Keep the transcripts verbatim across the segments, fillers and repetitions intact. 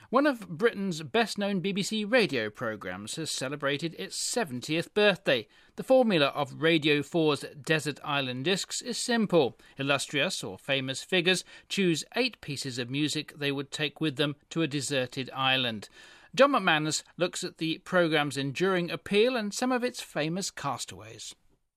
One of Britain's best-known B B C radio programmes has celebrated its seventieth birthday. The formula of Radio four's Desert Island Discs is simple. Illustrious or famous figures choose eight pieces of music they would take with them to a deserted island. John McManus looks at the programme's enduring appeal and some of its famous castaways.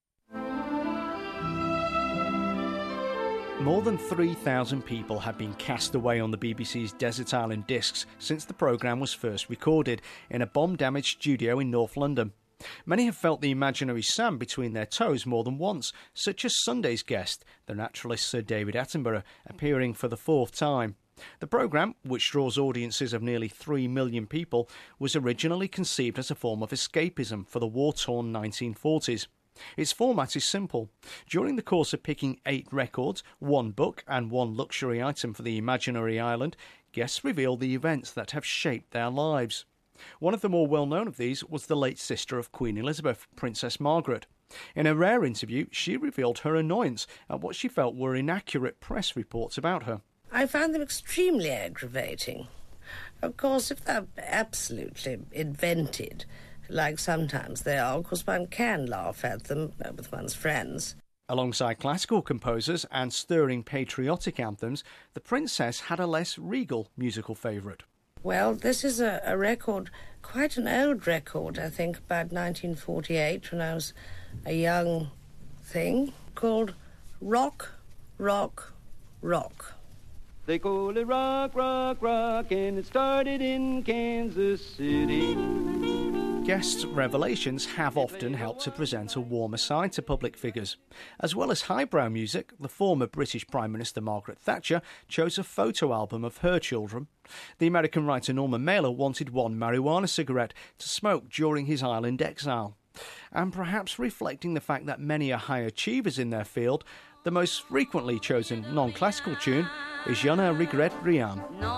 More than three thousand people have been cast away on the B B C's Desert Island Discs since the programme was first recorded in a bomb-damaged studio in North London. Many have felt the imaginary sand between their toes more than once, such as Sunday's guest, the naturalist Sir David Attenborough, appearing for the fourth time. The programme, which draws audiences of nearly three million people, was originally conceived as a form of escapism for the war-torn nineteen forties. Its format is simple. During the course of picking eight records, one book and one luxury item for the imaginary island, guests reveal the events that have shaped their lives. One of the more well-known of these was the late sister of Queen Elizabeth, Princess Margaret. In a rare interview, she revealed her annoyance at what she felt were inaccurate press reports about her. I found them extremely aggravating. Of course, if they're absolutely invented, like sometimes they are, of course one can laugh at them uh, with one's friends. Alongside classical composers and stirring patriotic anthems, the Princess had a less regal musical favourite. Well, this is a, a record, quite an old record, I think, about nineteen forty-eight, when I was a young thing, called Rock, Rock, Rock. They call it rock, rock, rock, and it started in Kansas City. Guests' revelations have often helped to present a warmer side to public figures. As well as highbrow music, the former British Prime Minister Margaret Thatcher chose a photo album of her children. The American writer Norman Mailer wanted one marijuana cigarette to smoke during his island exile. And perhaps reflecting the fact that many are high achievers in their field, the most frequently chosen non-classical tune is Je ne regrette rien.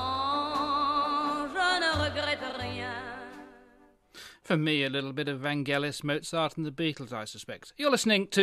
Non, je ne regrette rien. For me, a little bit of Vangelis, Mozart and the Beatles, I suspect. You're listening to